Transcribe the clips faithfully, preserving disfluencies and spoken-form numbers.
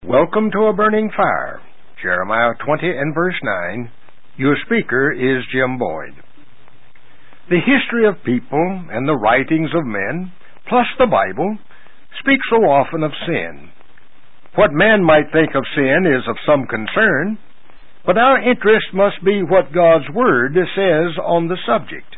Welcome to a burning fire. Jeremiah twenty and verse nine. Your speaker is Jim Boyd. The history of people and the writings of men, plus the Bible, speak so often of sin. What man might think of sin is of some concern, but our interest must be what God's Word says on the subject.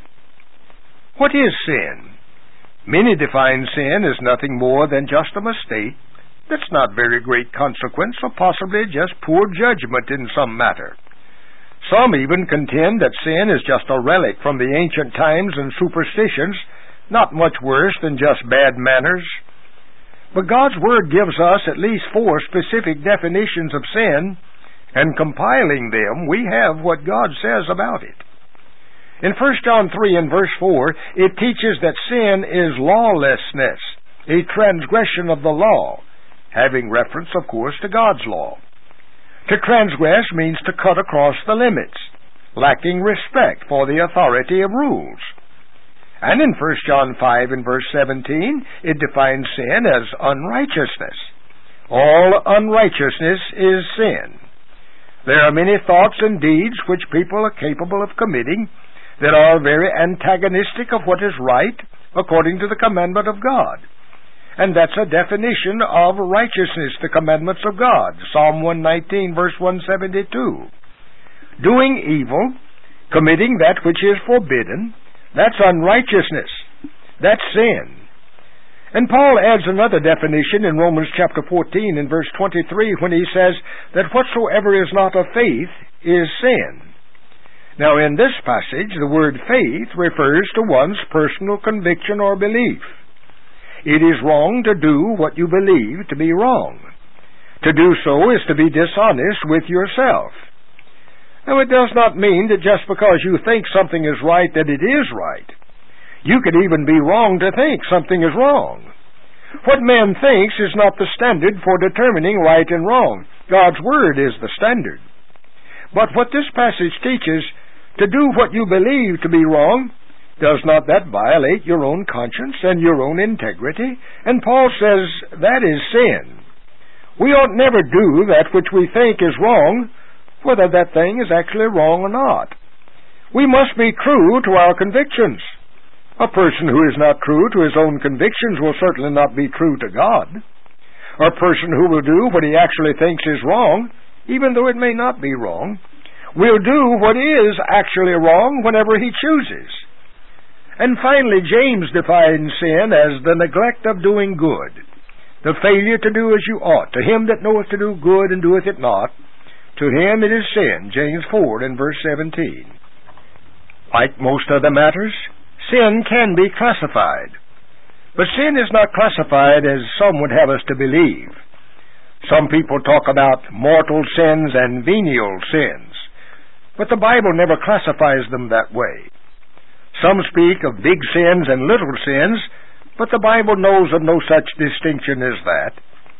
What is sin? Many define sin as nothing more than just a mistake that's not very great consequence, or possibly just poor judgment in some matter. Some even contend that sin is just a relic from the ancient times and superstitions, not much worse than just bad manners. But God's Word gives us at least four specific definitions of sin, and compiling them, we have what God says about it. In First John three and verse four, it teaches that sin is lawlessness, a transgression of the law, having reference, of course, to God's law. To transgress means to cut across the limits, lacking respect for the authority of rules. And in First John five and verse seventeen, it defines sin as unrighteousness. All unrighteousness is sin. There are many thoughts and deeds which people are capable of committing that are very antagonistic of what is right according to the commandment of God. And that's a definition of righteousness, the commandments of God. Psalm one nineteen, verse one seventy-two. Doing evil, committing that which is forbidden, that's unrighteousness. That's sin. And Paul adds another definition in Romans chapter fourteen and verse twenty-three when he says that whatsoever is not of faith is sin. Now in this passage, the word faith refers to one's personal conviction or belief. It is wrong to do what you believe to be wrong. To do so is to be dishonest with yourself. Now, it does not mean that just because you think something is right that it is right. You could even be wrong to think something is wrong. What man thinks is not the standard for determining right and wrong. God's Word is the standard. But what this passage teaches, to do what you believe to be wrong, does not that violate your own conscience and your own integrity? And Paul says that is sin. We ought never do that which we think is wrong, whether that thing is actually wrong or not. We must be true to our convictions. A person who is not true to his own convictions will certainly not be true to God. A person who will do what he actually thinks is wrong, even though it may not be wrong, will do what is actually wrong whenever he chooses. And finally, James defines sin as the neglect of doing good, the failure to do as you ought. To him that knoweth to do good and doeth it not, to him it is sin, James four and verse seventeen. Like most other matters, sin can be classified. But sin is not classified as some would have us to believe. Some people talk about mortal sins and venial sins, but the Bible never classifies them that way. Some speak of big sins and little sins, but the Bible knows of no such distinction as that.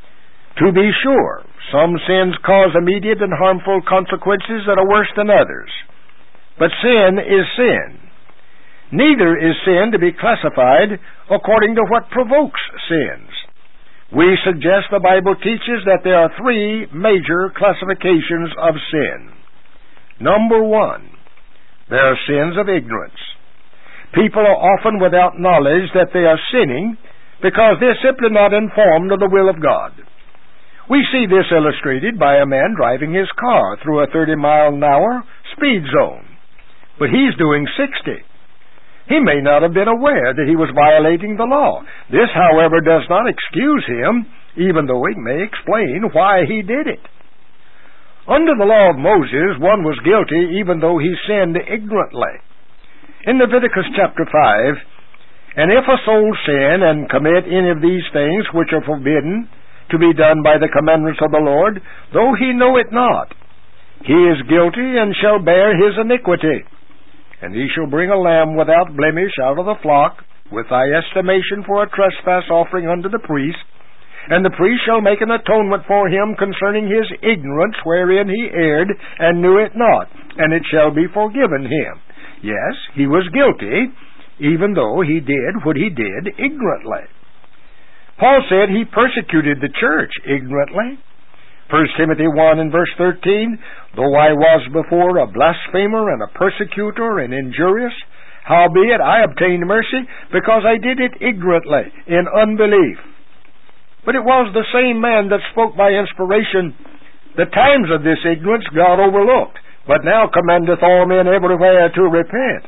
To be sure, some sins cause immediate and harmful consequences that are worse than others. But sin is sin. Neither is sin to be classified according to what provokes sins. We suggest the Bible teaches that there are three major classifications of sin. Number one, there are sins of ignorance. People are often without knowledge that they are sinning because they're simply not informed of the will of God. We see this illustrated by a man driving his car through a thirty mile an hour speed zone, but he's doing sixty. He may not have been aware that he was violating the law. This, however, does not excuse him, even though it may explain why he did it. Under the law of Moses, one was guilty even though he sinned ignorantly. In Leviticus chapter five, and if a soul sin and commit any of these things which are forbidden to be done by the commandments of the Lord, though he know it not, he is guilty and shall bear his iniquity. And he shall bring a lamb without blemish out of the flock, with thy estimation for a trespass offering unto the priest, and the priest shall make an atonement for him concerning his ignorance wherein he erred and knew it not, and it shall be forgiven him. Yes, he was guilty, even though he did what he did ignorantly. Paul said he persecuted the church ignorantly. First Timothy one and verse thirteen, though I was before a blasphemer and a persecutor and injurious, howbeit I obtained mercy, because I did it ignorantly, in unbelief. But it was the same man that spoke by inspiration. The times of this ignorance God overlooked, but now commandeth all men everywhere to repent.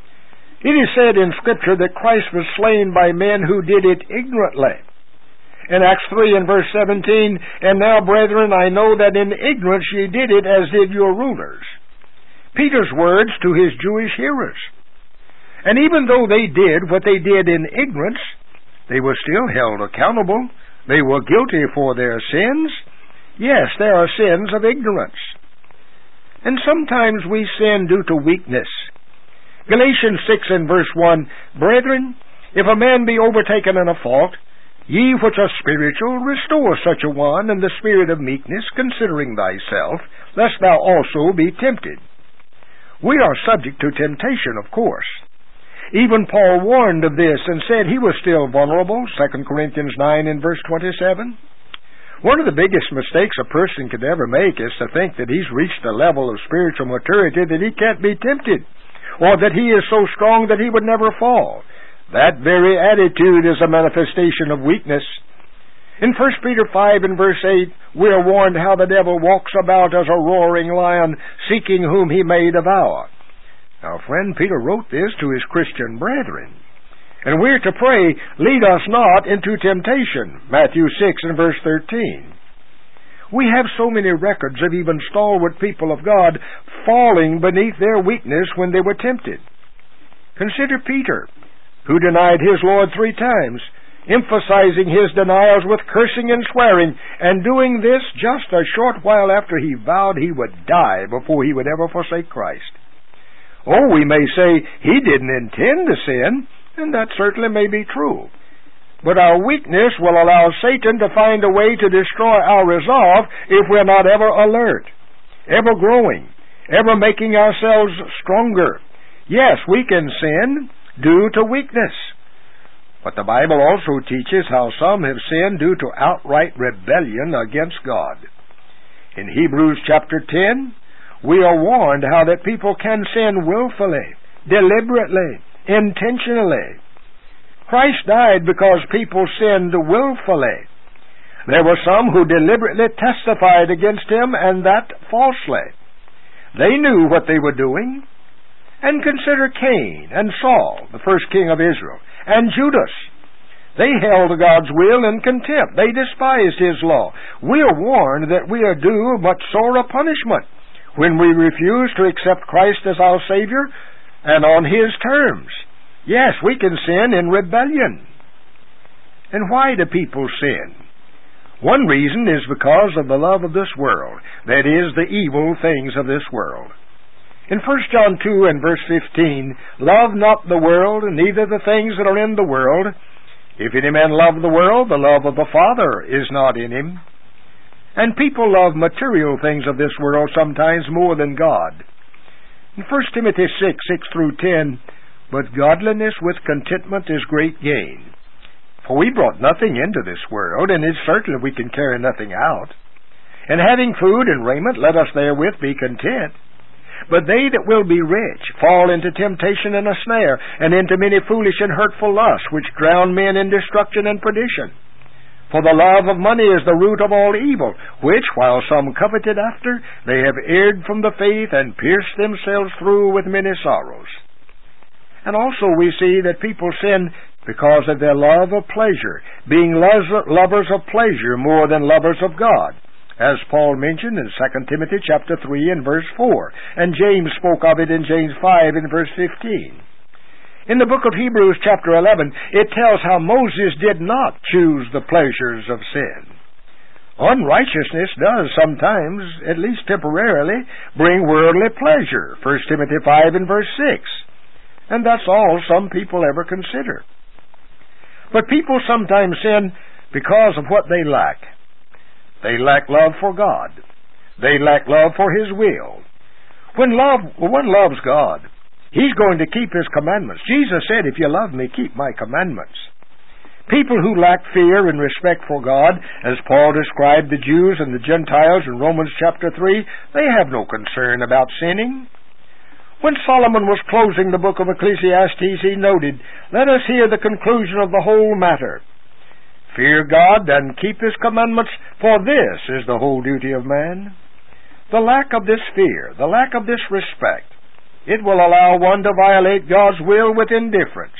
It is said in Scripture that Christ was slain by men who did it ignorantly. In Acts three and verse seventeen, and now, brethren, I know that in ignorance ye did it, as did your rulers. Peter's words to his Jewish hearers. And even though they did what they did in ignorance, they were still held accountable. They were guilty for their sins. Yes, there are sins of ignorance. And sometimes we sin due to weakness. Galatians six and verse one, brethren, if a man be overtaken in a fault, ye which are spiritual, restore such a one in the spirit of meekness, considering thyself, lest thou also be tempted. We are subject to temptation, of course. Even Paul warned of this and said he was still vulnerable, Second Corinthians nine and verse twenty-seven. One of the biggest mistakes a person could ever make is to think that he's reached a level of spiritual maturity that he can't be tempted, or that he is so strong that he would never fall. That very attitude is a manifestation of weakness. In First Peter five and verse eight, we are warned how the devil walks about as a roaring lion, seeking whom he may devour. Now, friend, Peter wrote this to his Christian brethren. And we're to pray, lead us not into temptation, Matthew six and verse thirteen. We have so many records of even stalwart people of God falling beneath their weakness when they were tempted. Consider Peter, who denied his Lord three times, emphasizing his denials with cursing and swearing, and doing this just a short while after he vowed he would die before he would ever forsake Christ. Oh, we may say he didn't intend to sin, and that certainly may be true. But our weakness will allow Satan to find a way to destroy our resolve if we're not ever alert, ever growing, ever making ourselves stronger. Yes, we can sin due to weakness. But the Bible also teaches how some have sinned due to outright rebellion against God. In Hebrews chapter ten, we are warned how that people can sin willfully, deliberately, intentionally. Christ died because people sinned willfully. There were some who deliberately testified against him, and that falsely. They knew what they were doing. And consider Cain and Saul, the first king of Israel, and Judas. They held God's will in contempt. They despised his law. We are warned that we are due much sorer punishment when we refuse to accept Christ as our Savior and on his terms. Yes, we can sin in rebellion. And why do people sin? One reason is because of the love of this world, that is, the evil things of this world. In First John two and verse fifteen, love not the world, neither the things that are in the world. If any man love the world, the love of the Father is not in him. And people love material things of this world sometimes more than God. In First Timothy six, six through ten, but godliness with contentment is great gain. For we brought nothing into this world, and it's certain we can carry nothing out. And having food and raiment, let us therewith be content. But they that will be rich fall into temptation and a snare, and into many foolish and hurtful lusts, which drown men in destruction and perdition. For the love of money is the root of all evil, which, while some coveted after, they have erred from the faith, and pierced themselves through with many sorrows. And also we see that people sin because of their love of pleasure, being lovers of pleasure more than lovers of God, as Paul mentioned in Second Timothy chapter three and verse four, and James spoke of it in James five and verse fifteen. In the book of Hebrews chapter eleven, it tells how Moses did not choose the pleasures of sin. Unrighteousness does sometimes, at least temporarily, bring worldly pleasure, First Timothy five and verse six. And that's all some people ever consider. But people sometimes sin because of what they lack. They lack love for God. They lack love for his will. When love, one loves God, he's going to keep his commandments. Jesus said, if you love me, keep my commandments. People who lack fear and respect for God, as Paul described the Jews and the Gentiles in Romans chapter three, they have no concern about sinning. When Solomon was closing the book of Ecclesiastes, he noted, "Let us hear the conclusion of the whole matter. Fear God and keep His commandments, for this is the whole duty of man." The lack of this fear, the lack of this respect, it will allow one to violate God's will with indifference.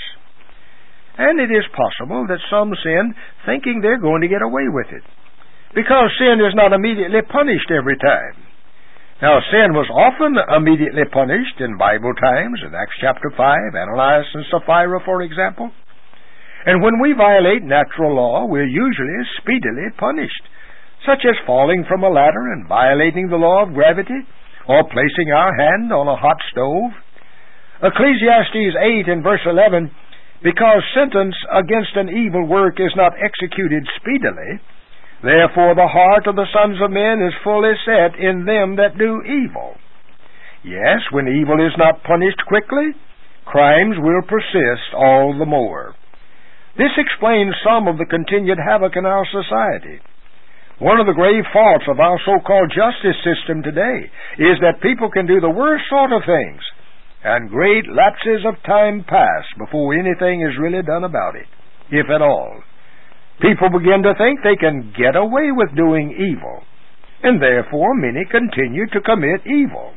And it is possible that some sin thinking they're going to get away with it, because sin is not immediately punished every time. Now, sin was often immediately punished in Bible times, in Acts chapter five, Ananias and Sapphira, for example. And when we violate natural law, we're usually speedily punished, such as falling from a ladder and violating the law of gravity, or placing our hand on a hot stove. Ecclesiastes eight and verse eleven, "Because sentence against an evil work is not executed speedily, therefore the heart of the sons of men is fully set in them that do evil." Yes, when evil is not punished quickly, crimes will persist all the more. This explains some of the continued havoc in our society. One of the grave faults of our so-called justice system today is that people can do the worst sort of things, and great lapses of time pass before anything is really done about it, if at all. People begin to think they can get away with doing evil, and therefore many continue to commit evil.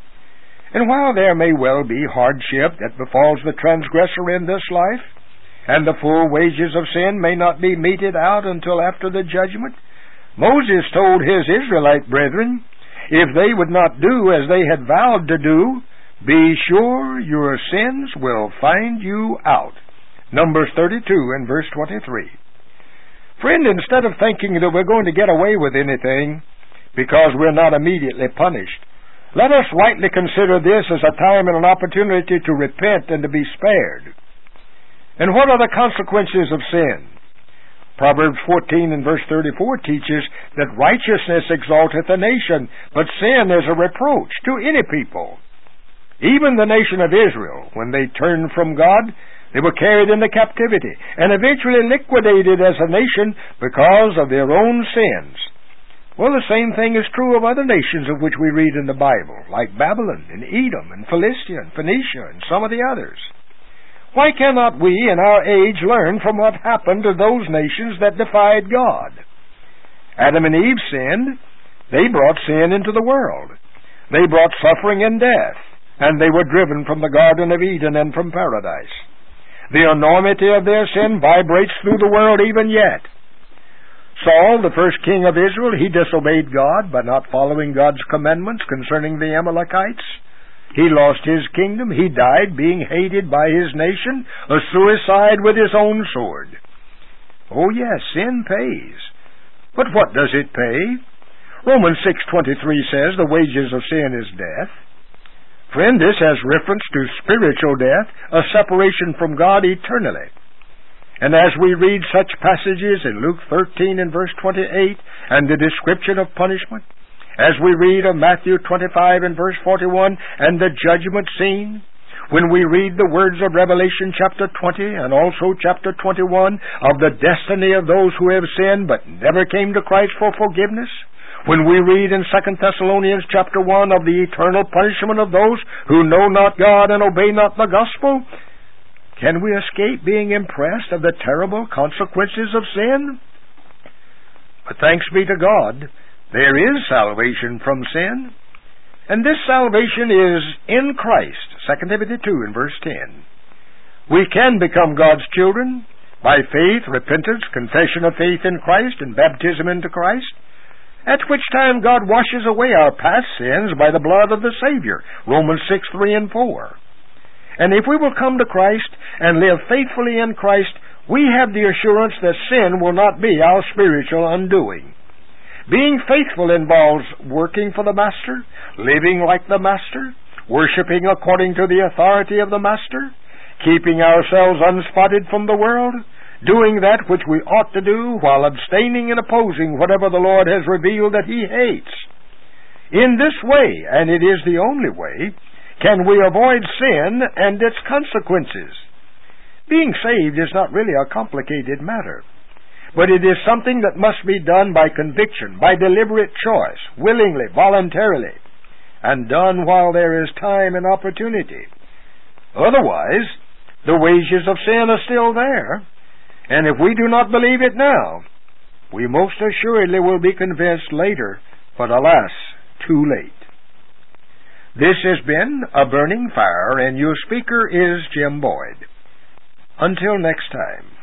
And while there may well be hardship that befalls the transgressor in this life, and the full wages of sin may not be meted out until after the judgment, Moses told his Israelite brethren, if they would not do as they had vowed to do, be sure your sins will find you out. Numbers thirty-two and verse twenty-three. Friend, instead of thinking that we're going to get away with anything because we're not immediately punished, let us rightly consider this as a time and an opportunity to repent and to be spared. And what are the consequences of sin? Proverbs fourteen and verse thirty-four teaches that righteousness exalteth a nation, but sin is a reproach to any people. Even the nation of Israel, when they turned from God, they were carried into captivity and eventually liquidated as a nation because of their own sins. Well, the same thing is true of other nations of which we read in the Bible, like Babylon and Edom and Philistia and Phoenicia and some of the others. Why cannot we in our age learn from what happened to those nations that defied God? Adam and Eve sinned. They brought sin into the world. They brought suffering and death, and they were driven from the Garden of Eden and from paradise. The enormity of their sin vibrates through the world even yet. Saul, the first king of Israel, he disobeyed God by not following God's commandments concerning the Amalekites. He lost his kingdom. He died being hated by his nation, a suicide with his own sword. Oh yes, sin pays. But what does it pay? Romans six twenty-three says the wages of sin is death. Friend, this has reference to spiritual death, a separation from God eternally. And as we read such passages in Luke thirteen and verse twenty-eight, and the description of punishment, as we read of Matthew twenty-five and verse forty-one, and the judgment scene, when we read the words of Revelation chapter twenty and also chapter twenty-one of the destiny of those who have sinned but never came to Christ for forgiveness, when we read in Second Thessalonians chapter one of the eternal punishment of those who know not God and obey not the gospel, can we escape being impressed of the terrible consequences of sin? But thanks be to God, there is salvation from sin, and this salvation is in Christ, Second Timothy two and verse ten. We can become God's children by faith, repentance, confession of faith in Christ, and baptism into Christ, at which time God washes away our past sins by the blood of the Savior, Romans six, three and four. And if we will come to Christ and live faithfully in Christ, we have the assurance that sin will not be our spiritual undoing. Being faithful involves working for the Master, living like the Master, worshiping according to the authority of the Master, keeping ourselves unspotted from the world, doing that which we ought to do while abstaining and opposing whatever the Lord has revealed that He hates. In this way, and it is the only way, can we avoid sin and its consequences. Being saved is not really a complicated matter, but it is something that must be done by conviction, by deliberate choice, willingly, voluntarily, and done while there is time and opportunity. Otherwise, the wages of sin are still there, and if we do not believe it now, we most assuredly will be convinced later, but alas, too late. This has been A Burning Fire, and your speaker is Jim Boyd. Until next time.